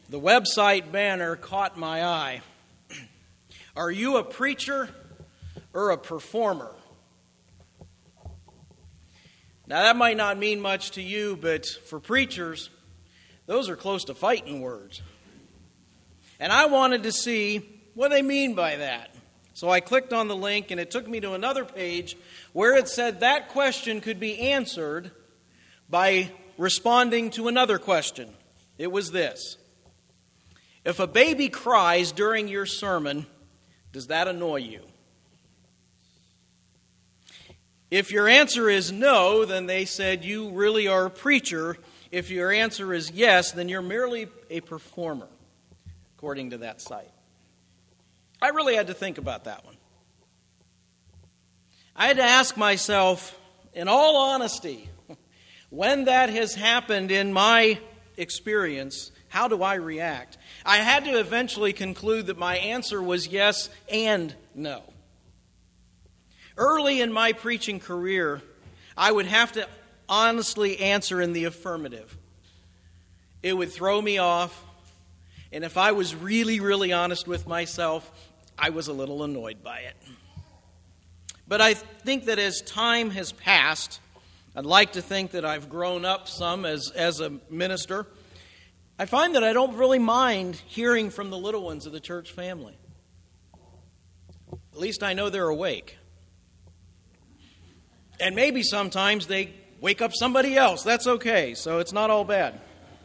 The website banner caught my eye. Are you a preacher or a performer? Now, that might not mean much to you, but for preachers, those are close to fighting words. And I wanted to see what they mean by that. So I clicked on the link, and it took me to another page where it said that question could be answered by responding to another question. It was this: if a baby cries during your sermon, does that annoy you? If your answer is no, then they said you really are a preacher. If your answer is yes, then you're merely a performer, according to that site. I really had to think about that one. I had to ask myself, in all honesty, when that has happened in my experience, how do I react? I had to eventually conclude that my answer was yes and no. Early in my preaching career, I would have to honestly answer in the affirmative. It would throw me off, and if I was really, really honest with myself, I was a little annoyed by it. But I think that as time has passed, I'd like to think that I've grown up some as a minister. I find that I don't really mind hearing from the little ones of the church family. At least I know they're awake. And maybe sometimes they wake up somebody else. That's okay, so it's not all bad.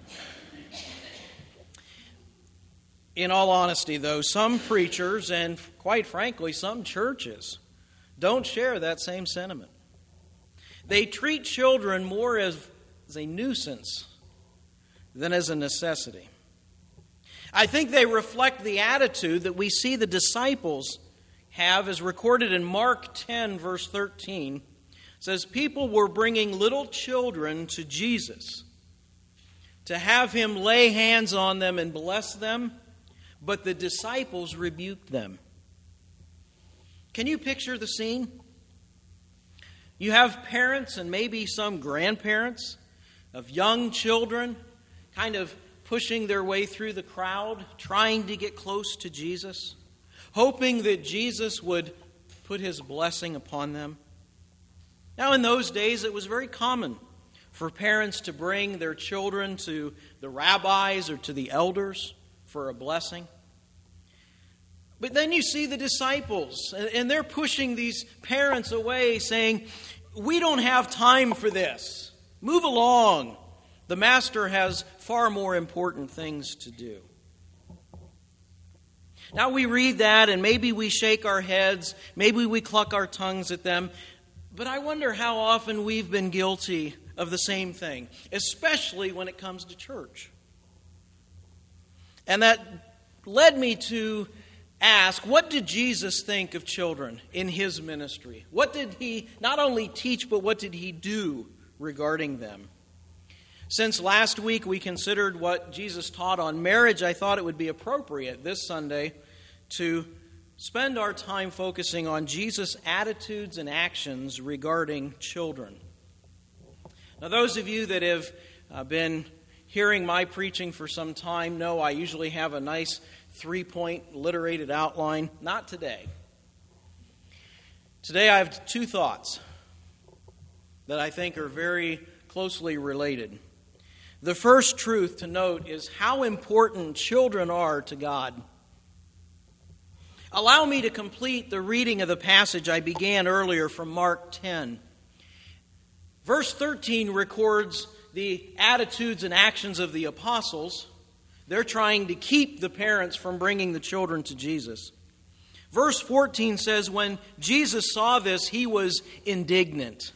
In all honesty, though, some preachers and, quite frankly, some churches don't share that same sentiment. They treat children more as a nuisance than as a necessity. I think they reflect the attitude that we see the disciples have, as recorded in Mark 10, verse 13. It says, people were bringing little children to Jesus to have him lay hands on them and bless them, but the disciples rebuked them. Can you picture the scene? You have parents and maybe some grandparents of young children kind of pushing their way through the crowd, trying to get close to Jesus, hoping that Jesus would put his blessing upon them. Now, in those days, it was very common for parents to bring their children to the rabbis or to the elders for a blessing. But then you see the disciples, and they're pushing these parents away, saying, we don't have time for this. Move along. The master has far more important things to do. Now we read that, and maybe we shake our heads, maybe we cluck our tongues at them, but I wonder how often we've been guilty of the same thing, especially when it comes to church. And that led me to ask, what did Jesus think of children in his ministry? What did he not only teach, but what did he do regarding them? Since last week we considered what Jesus taught on marriage, I thought it would be appropriate this Sunday to spend our time focusing on Jesus' attitudes and actions regarding children. Now, those of you that have been hearing my preaching for some time know I usually have a nice 3-point alliterated outline. Not today. Today I have 2 thoughts that I think are very closely related. The first truth to note is how important children are to God. Allow me to complete the reading of the passage I began earlier from Mark 10. Verse 13 records the attitudes and actions of the apostles. They're trying to keep the parents from bringing the children to Jesus. Verse 14 says, when Jesus saw this, he was indignant.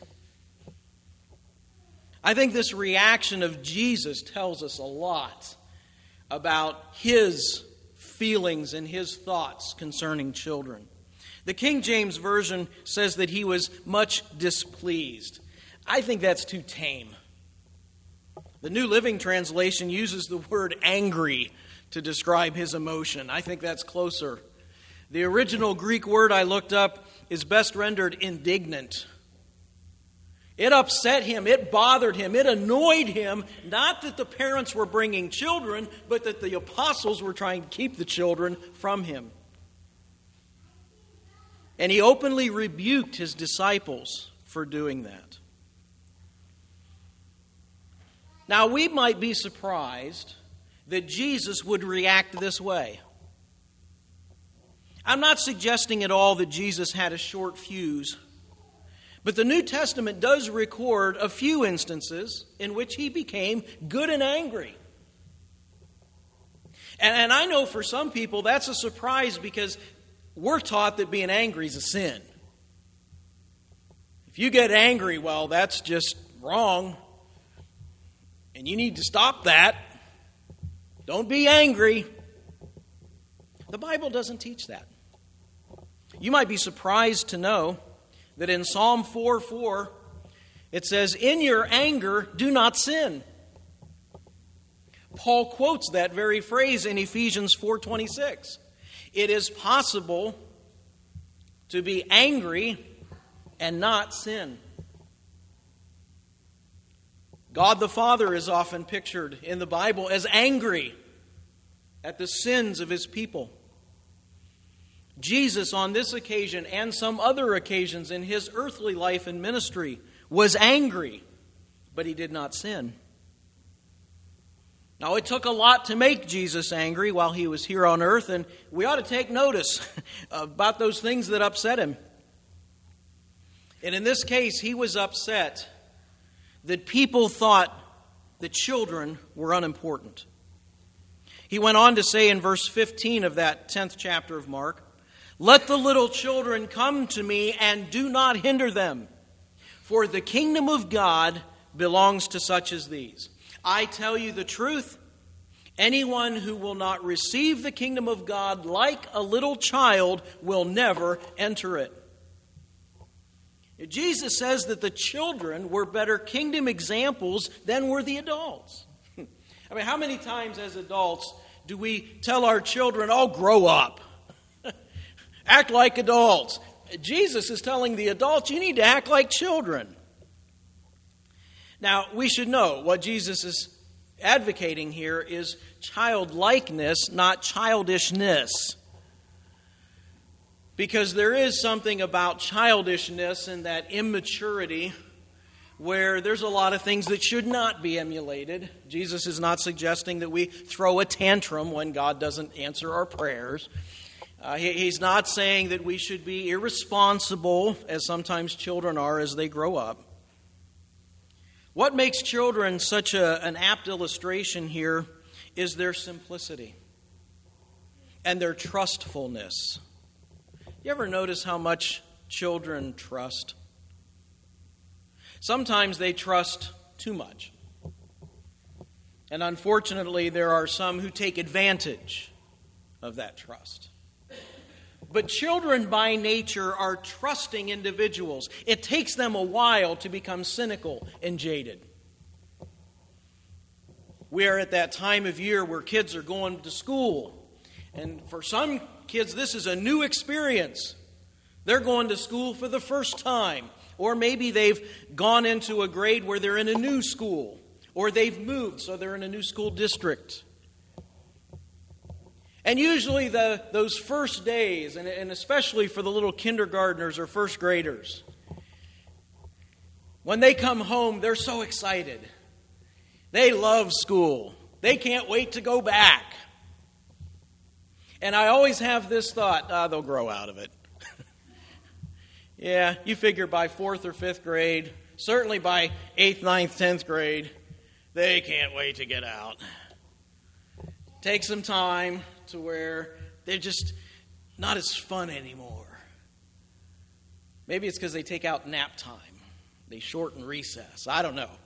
I think this reaction of Jesus tells us a lot about his feelings and his thoughts concerning children. The King James Version says that he was much displeased. I think that's too tame. The New Living Translation uses the word angry to describe his emotion. I think that's closer. The original Greek word I looked up is best rendered indignant. It upset him, it bothered him, it annoyed him, not that the parents were bringing children, but that the apostles were trying to keep the children from him. And he openly rebuked his disciples for doing that. Now, we might be surprised that Jesus would react this way. I'm not suggesting at all that Jesus had a short fuse, but the New Testament does record a few instances in which he became good and angry. And I know for some people that's a surprise because we're taught that being angry is a sin. If you get angry, well, that's just wrong. And you need to stop that. Don't be angry. The Bible doesn't teach that. You might be surprised to know that in Psalm 4:4, it says, "In your anger, do not sin." Paul quotes that very phrase in Ephesians 4:26. It is possible to be angry and not sin. God the Father is often pictured in the Bible as angry at the sins of his people. Jesus, on this occasion and some other occasions in his earthly life and ministry, was angry, but he did not sin. Now, it took a lot to make Jesus angry while he was here on earth, and we ought to take notice about those things that upset him. And in this case, he was upset that people thought the children were unimportant. He went on to say in verse 15 of that 10th chapter of Mark, "Let the little children come to me and do not hinder them, for the kingdom of God belongs to such as these. I tell you the truth, anyone who will not receive the kingdom of God like a little child will never enter it." Jesus says that the children were better kingdom examples than were the adults. I mean, how many times as adults do we tell our children, "Oh, grow up. Act like adults"? Jesus is telling the adults, you need to act like children. Now, we should know what Jesus is advocating here is childlikeness, not childishness. Because there is something about childishness and that immaturity where there's a lot of things that should not be emulated. Jesus is not suggesting that we throw a tantrum when God doesn't answer our prayers. He's not saying that we should be irresponsible, as sometimes children are as they grow up. What makes children such an apt illustration here is their simplicity and their trustfulness. You ever notice how much children trust? Sometimes they trust too much. And unfortunately, there are some who take advantage of that trust. But children by nature are trusting individuals. It takes them a while to become cynical and jaded. We are at that time of year where kids are going to school. And for some kids, this is a new experience. They're going to school for the first time. Or maybe they've gone into a grade where they're in a new school. Or they've moved, so they're in a new school district. And usually those first days, and especially for the little kindergartners or first graders, when they come home, they're so excited. They love school. They can't wait to go back. And I always have this thought, they'll grow out of it. Yeah, you figure by 4th or 5th grade, certainly by 8th, 9th, 10th grade, they can't wait to get out. Take some time to where they're just not as fun anymore. Maybe it's because they take out nap time. They shorten recess. I don't know.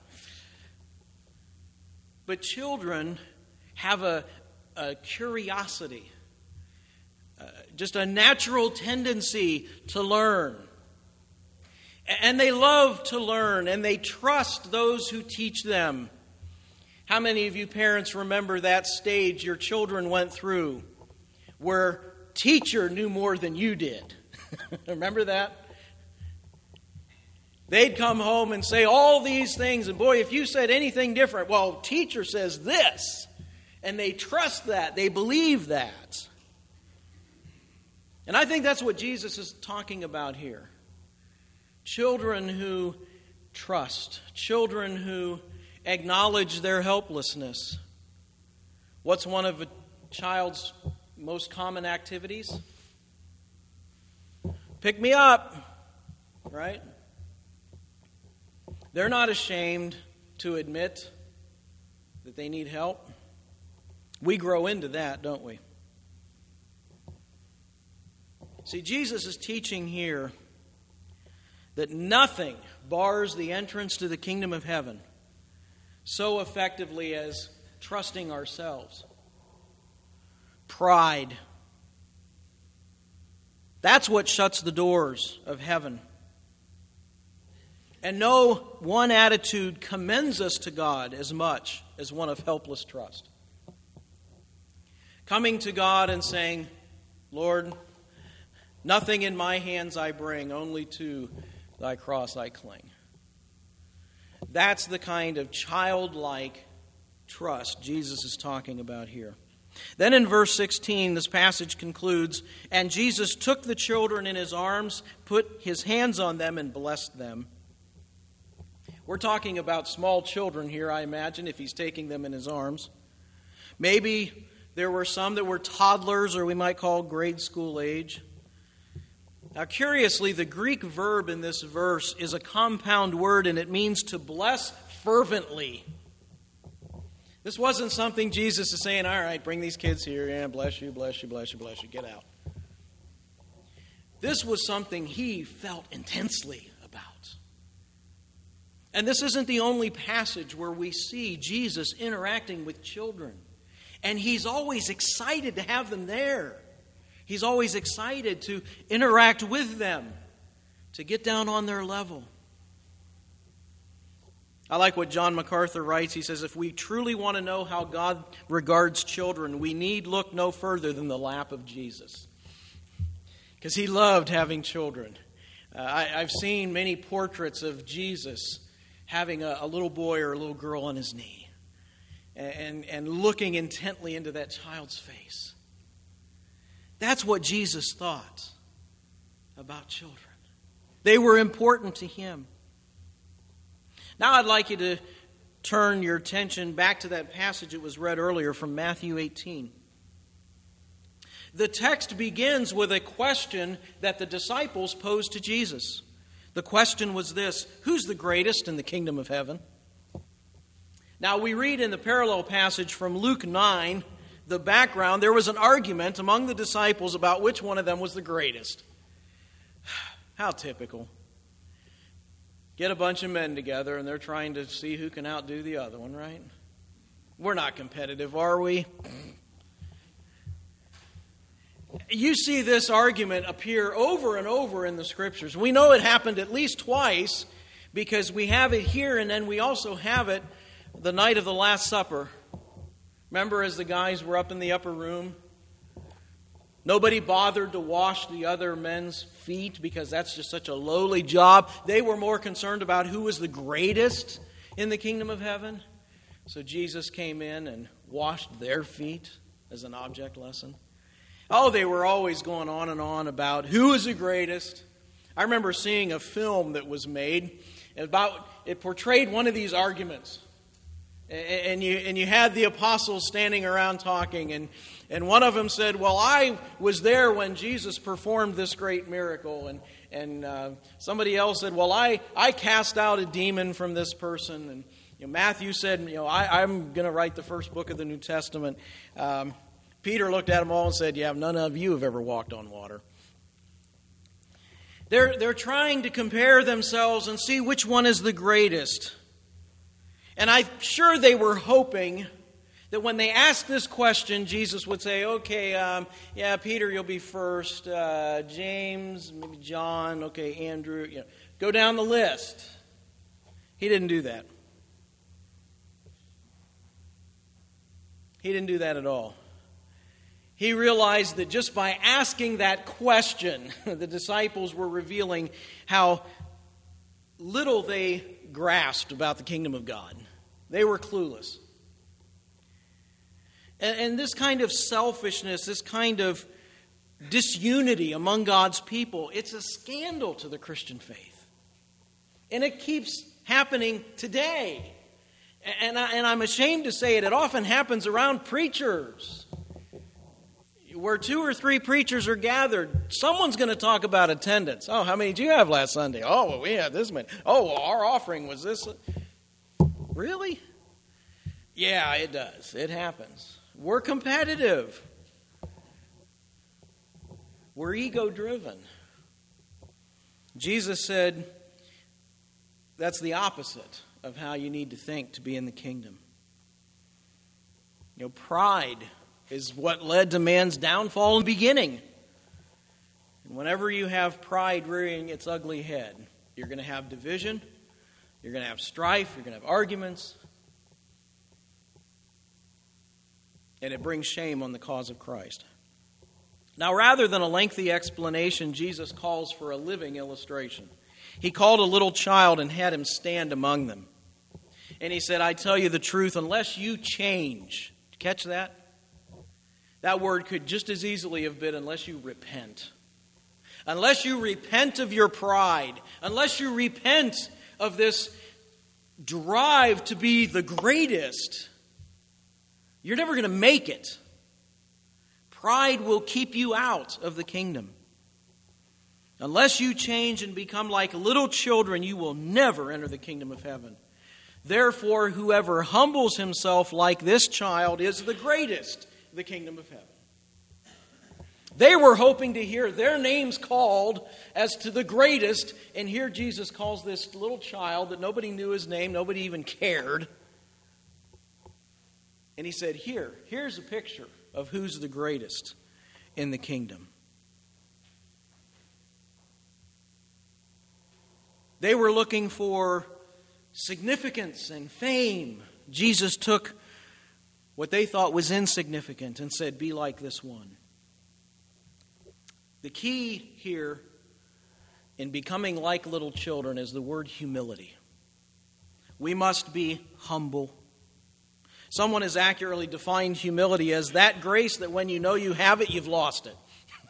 But children have a curiosity, just a natural tendency to learn. And they love to learn, and they trust those who teach them. How many of you parents remember that stage your children went through where teacher knew more than you did? Remember that? They'd come home and say all these things, and boy, if you said anything different, well, teacher says this. And they trust that. They believe that. And I think that's what Jesus is talking about here. Children who trust. Children who acknowledge their helplessness. What's one of a child's most common activities? Pick me up, right? They're not ashamed to admit that they need help. We grow into that, don't we? See, Jesus is teaching here that nothing bars the entrance to the kingdom of heaven so effectively as trusting ourselves. Pride. That's what shuts the doors of heaven. And no one attitude commends us to God as much as one of helpless trust. Coming to God and saying, Lord, nothing in my hands I bring, only to thy cross I cling. That's the kind of childlike trust Jesus is talking about here. Then in verse 16, this passage concludes, and Jesus took the children in his arms, put his hands on them, and blessed them. We're talking about small children here, I imagine, if he's taking them in his arms. Maybe there were some that were toddlers, or we might call grade school age. Now, curiously, the Greek verb in this verse is a compound word, and it means to bless fervently. This wasn't something Jesus is saying, all right, bring these kids here, yeah, bless you, bless you, bless you, bless you, get out. This was something he felt intensely about. And this isn't the only passage where we see Jesus interacting with children. And he's always excited to have them there. He's always excited to interact with them, to get down on their level. I like what John MacArthur writes. He says, if we truly want to know how God regards children, we need look no further than the lap of Jesus. Because he loved having children. I've seen many portraits of Jesus having a little boy or a little girl on his knee and looking intently into that child's face. That's what Jesus thought about children. They were important to him. Now I'd like you to turn your attention back to that passage that was read earlier from Matthew 18. The text begins with a question that the disciples posed to Jesus. The question was this: who's the greatest in the kingdom of heaven? Now we read in the parallel passage from Luke 9, the background, there was an argument among the disciples about which one of them was the greatest. How typical. Get a bunch of men together and they're trying to see who can outdo the other one, right? We're not competitive, are we? You see this argument appear over and over in the Scriptures. We know it happened at least twice because we have it here and then we also have it the night of the Last Supper. Remember as the guys were up in the upper room? Nobody bothered to wash the other men's feet because that's just such a lowly job. They were more concerned about who was the greatest in the kingdom of heaven. So Jesus came in and washed their feet as an object lesson. Oh, they were always going on and on about who is the greatest. I remember seeing a film that was made about, it portrayed one of these arguments. And you had the apostles standing around talking, and one of them said, well, I was there when Jesus performed this great miracle. And somebody else said, well, I cast out a demon from this person. And Matthew said, I'm going to write the first book of the New Testament. Peter looked at them all and said, yeah, none of you have ever walked on water. They're trying to compare themselves and see which one is the greatest. And I'm sure they were hoping that when they asked this question, Jesus would say, okay, Peter, you'll be first. James, maybe John, okay, Andrew. Go down the list. He didn't do that. He didn't do that at all. He realized that just by asking that question, the disciples were revealing how little they grasped about the kingdom of God. They were clueless. And this kind of selfishness, this kind of disunity among God's people, it's a scandal to the Christian faith. And it keeps happening today. And I'm ashamed to say it often happens around preachers. Where 2 or 3 preachers are gathered, someone's going to talk about attendance. Oh, how many did you have last Sunday? Oh, well, we had this many. Oh, well, our offering was this. Really? Yeah, it does. It happens. We're competitive. We're ego-driven. Jesus said that's the opposite of how you need to think to be in the kingdom. Pride is what led to man's downfall in the beginning. And whenever you have pride rearing its ugly head, you're going to have division, you're going to have strife, you're going to have arguments, and it brings shame on the cause of Christ. Now, rather than a lengthy explanation, Jesus calls for a living illustration. He called a little child and had him stand among them. And he said, I tell you the truth, unless you change. Did you catch that? That word could just as easily have been unless you repent. Unless you repent of your pride. Unless you repent of this drive to be the greatest, you're never going to make it. Pride will keep you out of the kingdom. Unless you change and become like little children, you will never enter the kingdom of heaven. Therefore, whoever humbles himself like this child is the greatest in the kingdom of heaven. They were hoping to hear their names called as to the greatest, and here Jesus calls this little child that nobody knew his name, nobody even cared. And he said, here's a picture of who's the greatest in the kingdom. They were looking for significance and fame. Jesus took what they thought was insignificant and said, be like this one. The key here in becoming like little children is the word humility. We must be humble. Someone has accurately defined humility as that grace that when you know you have it, you've lost it.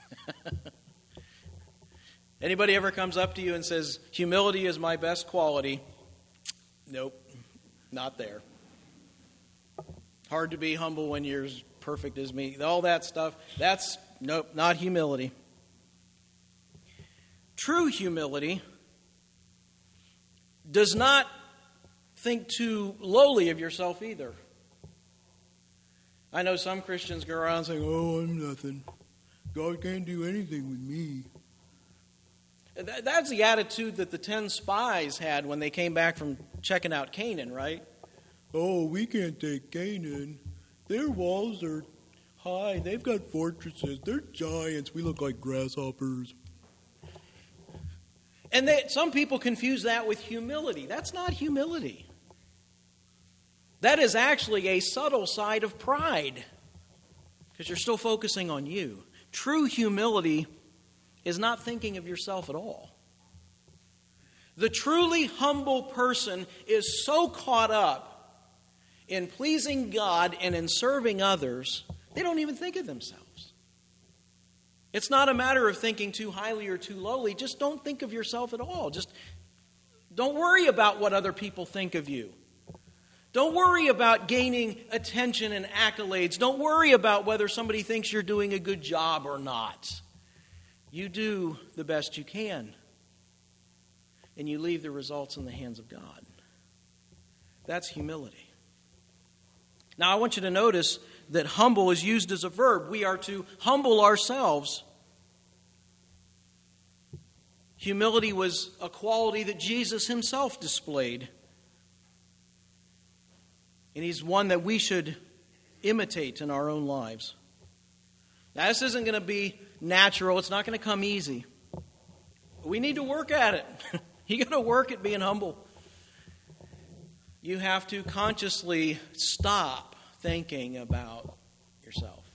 Anybody ever comes up to you and says, humility is my best quality? Nope, not there. Hard to be humble when you're as perfect as me. All that stuff, nope, not humility. True humility does not think too lowly of yourself either. I know some Christians go around saying, oh, I'm nothing. God can't do anything with me. That's the attitude that the 10 spies had when they came back from checking out Canaan, right? Oh, we can't take Canaan. Their walls are high. They've got fortresses. They're giants. We look like grasshoppers. And some people confuse that with humility. That's not humility. That is actually a subtle side of pride, because you're still focusing on you. True humility is not thinking of yourself at all. The truly humble person is so caught up in pleasing God and in serving others, they don't even think of themselves. It's not a matter of thinking too highly or too lowly. Just don't think of yourself at all. Just don't worry about what other people think of you. Don't worry about gaining attention and accolades. Don't worry about whether somebody thinks you're doing a good job or not. You do the best you can, and you leave the results in the hands of God. That's humility. Now, I want you to notice that humble is used as a verb. We are to humble ourselves. Humility was a quality that Jesus himself displayed. And he's one that we should imitate in our own lives. Now, this isn't going to be natural. It's not going to come easy. We need to work at it. You got to work at being humble. You have to consciously stop thinking about yourself.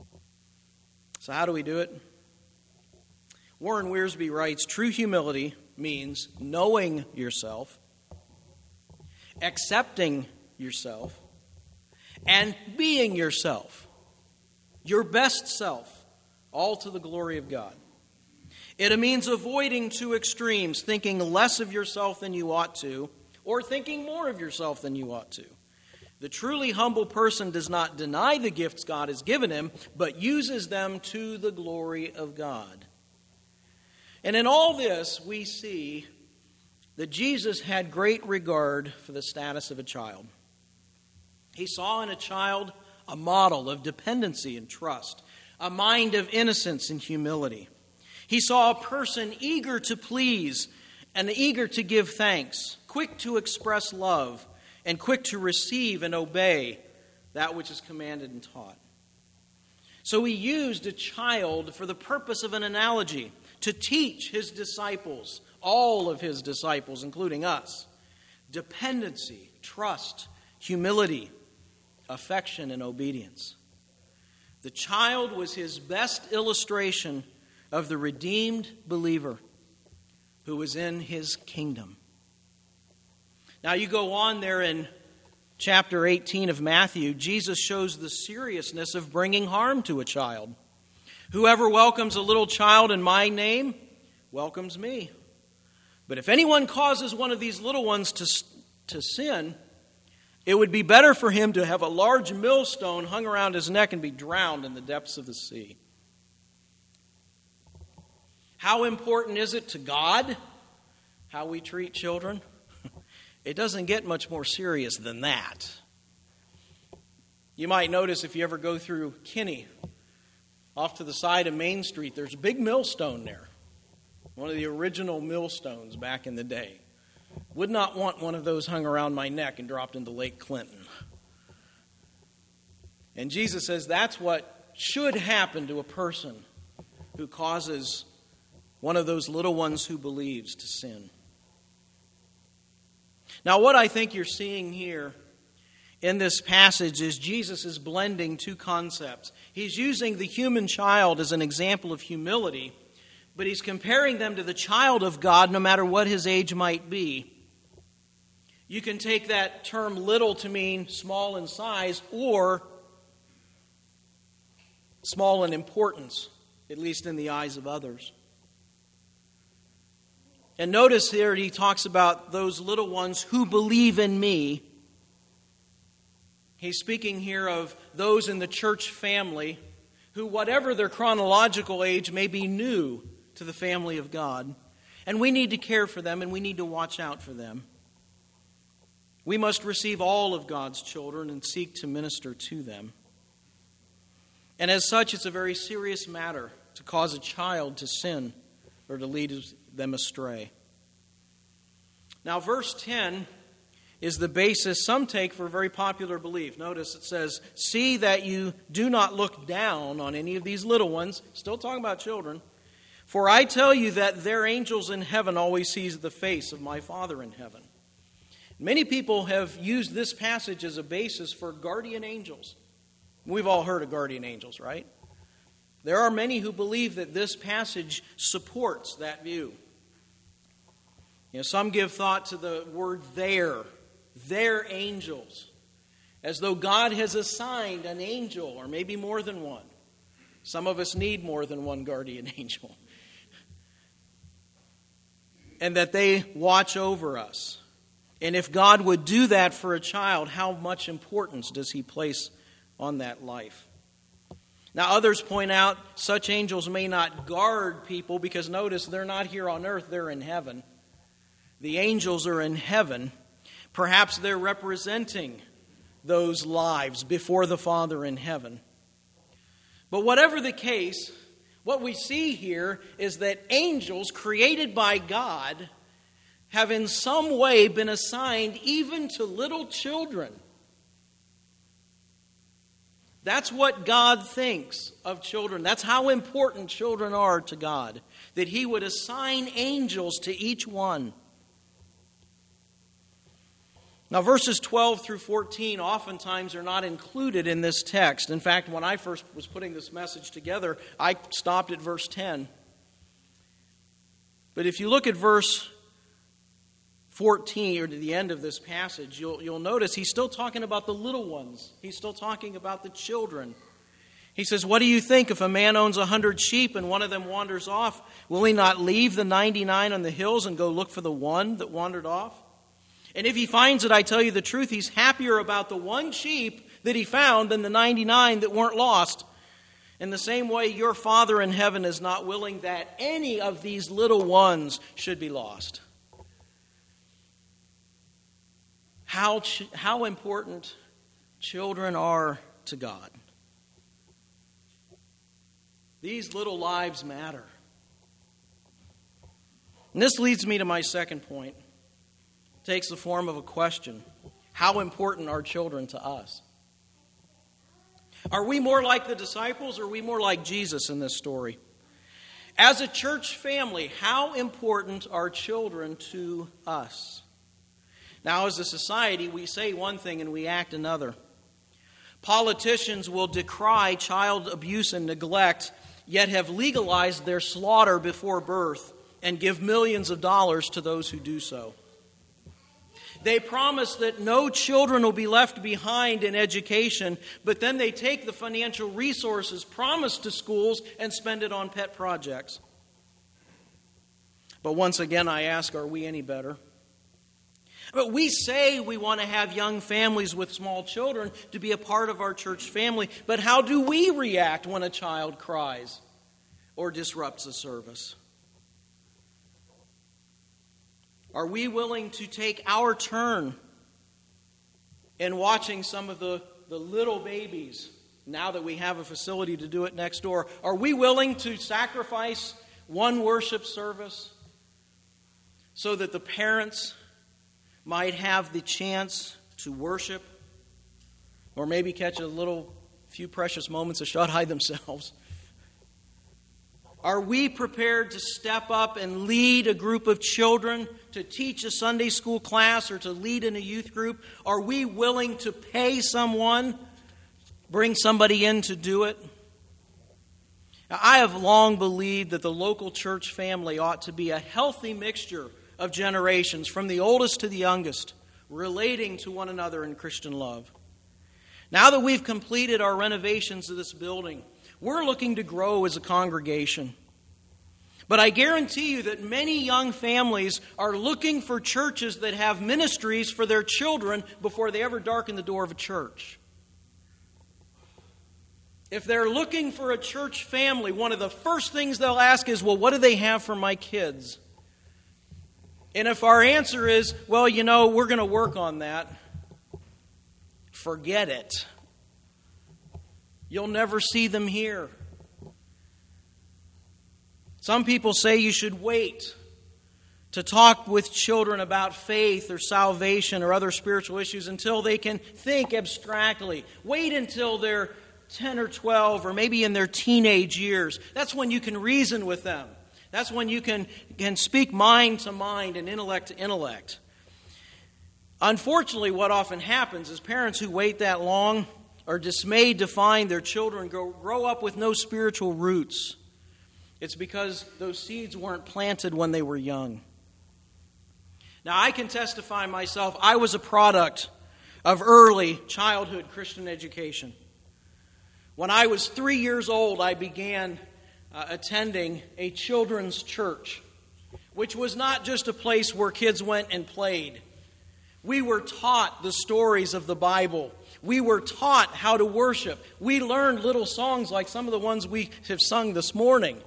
So how do we do it? Warren Wiersbe writes, true humility means knowing yourself, accepting yourself, and being yourself, your best self, all to the glory of God. It means avoiding two extremes, thinking less of yourself than you ought to, or thinking more of yourself than you ought to. The truly humble person does not deny the gifts God has given him, but uses them to the glory of God. And in all this, we see that Jesus had great regard for the status of a child. He saw in a child a model of dependency and trust, a mind of innocence and humility. He saw a person eager to please and eager to give thanks, quick to express love, and quick to receive and obey that which is commanded and taught. So he used a child for the purpose of an analogy to teach his disciples, all of his disciples, including us, dependency, trust, humility, affection, and obedience. The child was his best illustration of the redeemed believer who was in his kingdom. Now you go on there in chapter 18 of Matthew, Jesus shows the seriousness of bringing harm to a child. Whoever welcomes a little child in my name welcomes me. But if anyone causes one of these little ones to sin, it would be better for him to have a large millstone hung around his neck and be drowned in the depths of the sea. How important is it to God how we treat children? It doesn't get much more serious than that. You might notice if you ever go through Kinney, off to the side of Main Street, there's a big millstone there. One of the original millstones back in the day. Would not want one of those hung around my neck and dropped into Lake Clinton. And Jesus says that's what should happen to a person who causes one of those little ones who believes to sin. Now, what I think you're seeing here in this passage is Jesus is blending two concepts. He's using the human child as an example of humility, but he's comparing them to the child of God no matter what his age might be. You can take that term little to mean small in size or small in importance, at least in the eyes of others. And notice here he talks about those little ones who believe in me. He's speaking here of those in the church family who, whatever their chronological age, may be new to the family of God. And we need to care for them and we need to watch out for them. We must receive all of God's children and seek to minister to them. And as such, it's a very serious matter to cause a child to sin or to lead them astray. Now, verse 10 is the basis some take for a very popular belief. Notice it says, "See that you do not look down on any of these little ones," still talking about children, "for I tell you that their angels in heaven always sees the face of my Father in heaven." Many people have used this passage as a basis for guardian angels. We've all heard of guardian angels, right? There are many who believe that this passage supports that view. Some give thought to the word their angels, as though God has assigned an angel, or maybe more than one. Some of us need more than one guardian angel. And that they watch over us. And if God would do that for a child, how much importance does he place on that life? Now, others point out such angels may not guard people because notice they're not here on earth, they're in heaven. The angels are in heaven. Perhaps they're representing those lives before the Father in heaven. But whatever the case, what we see here is that angels created by God have in some way been assigned even to little children. That's what God thinks of children. That's how important children are to God, that he would assign angels to each one. Now, verses 12 through 14 oftentimes are not included in this text. In fact, when I first was putting this message together, I stopped at verse 10. But if you look at verse 14, or to the end of this passage, you'll notice he's still talking about the little ones. He's still talking about the children. He says, what do you think if a man owns 100 sheep and one of them wanders off? Will he not leave the 99 on the hills and go look for the one that wandered off? And if he finds it, I tell you the truth, he's happier about the one sheep that he found than the 99 that weren't lost. In the same way, your Father in heaven is not willing that any of these little ones should be lost. How important children are to God. These little lives matter. And this leads me to my second point. It takes the form of a question. How important are children to us? Are we more like the disciples or are we more like Jesus in this story? As a church family, how important are children to us? Now, as a society, we say one thing and we act another. Politicians will decry child abuse and neglect, yet have legalized their slaughter before birth and give millions of dollars to those who do so. They promise that no children will be left behind in education, but then they take the financial resources promised to schools and spend it on pet projects. But once again, I ask, are we any better? But we say we want to have young families with small children to be a part of our church family, but how do we react when a child cries or disrupts a service? Are we willing to take our turn in watching some of the little babies, now that we have a facility to do it next door? Are we willing to sacrifice one worship service so that the parents might have the chance to worship or maybe catch a few precious moments of shut-eye themselves? Are we prepared to step up and lead a group of children, to teach a Sunday school class, or to lead in a youth group? Are we willing to pay someone, bring somebody in to do it? Now, I have long believed that the local church family ought to be a healthy mixture of generations, from the oldest to the youngest, relating to one another in Christian love. Now that we've completed our renovations of this building, we're looking to grow as a congregation. But I guarantee you that many young families are looking for churches that have ministries for their children before they ever darken the door of a church. If they're looking for a church family, one of the first things they'll ask is, well, what do they have for my kids? And if our answer is, well, we're going to work on that, forget it. You'll never see them here. Some people say you should wait to talk with children about faith or salvation or other spiritual issues until they can think abstractly. Wait until they're 10 or 12 or maybe in their teenage years. That's when you can reason with them. That's when you can speak mind to mind and intellect to intellect. Unfortunately, what often happens is parents who wait that long are dismayed to find their children grow up with no spiritual roots. It's because those seeds weren't planted when they were young. Now, I can testify myself, I was a product of early childhood Christian education. When I was 3 years old, I began attending a children's church, which was not just a place where kids went and played. We were taught the stories of the Bible. We were taught how to worship. We learned little songs like some of the ones we have sung this morning.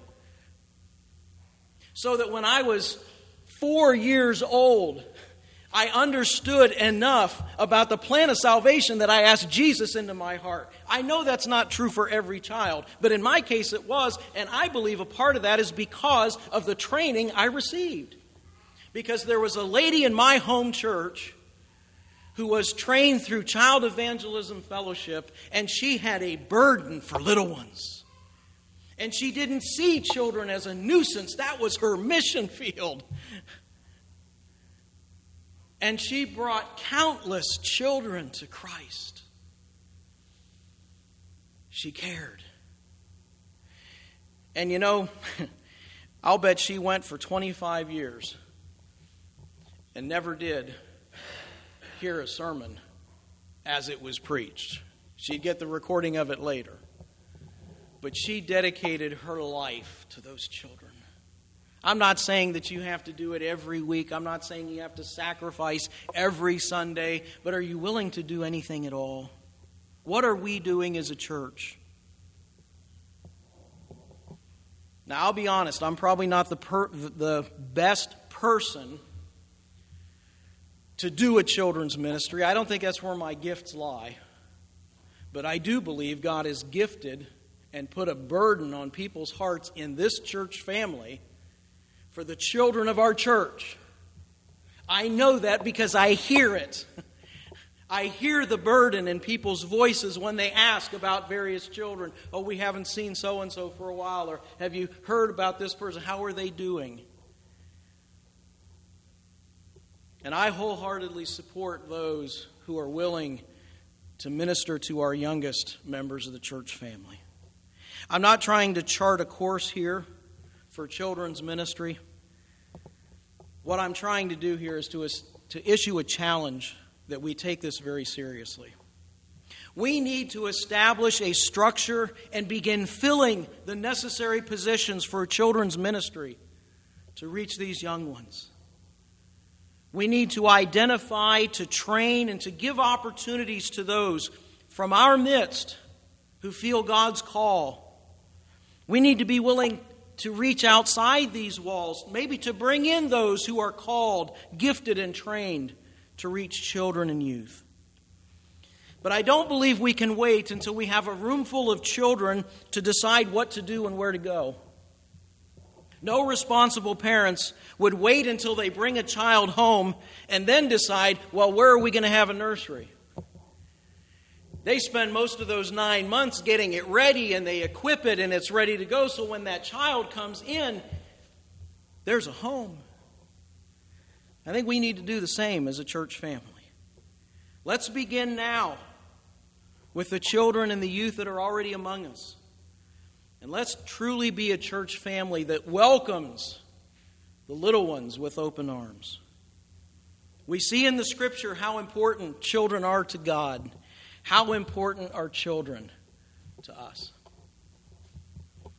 So that when I was 4 years old, I understood enough about the plan of salvation that I asked Jesus into my heart. I know that's not true for every child, but in my case it was, and I believe a part of that is because of the training I received. Because there was a lady in my home church who was trained through Child Evangelism Fellowship, and she had a burden for little ones. And she didn't see children as a nuisance. That was her mission field. And she brought countless children to Christ. She cared. And I'll bet she went for 25 years and never did hear a sermon as it was preached. She'd get the recording of it later. But she dedicated her life to those children. I'm not saying that you have to do it every week. I'm not saying you have to sacrifice every Sunday. But are you willing to do anything at all? What are we doing as a church? Now, I'll be honest. I'm probably not the best person to do a children's ministry. I don't think that's where my gifts lie. But I do believe God has gifted and put a burden on people's hearts in this church family for the children of our church. I know that because I hear it. I hear the burden in people's voices when they ask about various children. Oh, we haven't seen so-and-so for a while. Or have you heard about this person? How are they doing? And I wholeheartedly support those who are willing to minister to our youngest members of the church family. I'm not trying to chart a course here for children's ministry. What I'm trying to do here is to issue a challenge that we take this very seriously. We need to establish a structure and begin filling the necessary positions for children's ministry to reach these young ones. We need to identify, to train, and to give opportunities to those from our midst who feel God's call. We need to be willing to reach outside these walls, maybe to bring in those who are called, gifted, and trained to reach children and youth. But I don't believe we can wait until we have a room full of children to decide what to do and where to go. No responsible parents would wait until they bring a child home and then decide, well, where are we going to have a nursery? They spend most of those 9 months getting it ready, and they equip it, and it's ready to go. So when that child comes in, there's a home. I think we need to do the same as a church family. Let's begin now with the children and the youth that are already among us. And let's truly be a church family that welcomes the little ones with open arms. We see in the Scripture how important children are to God. How important are children to us?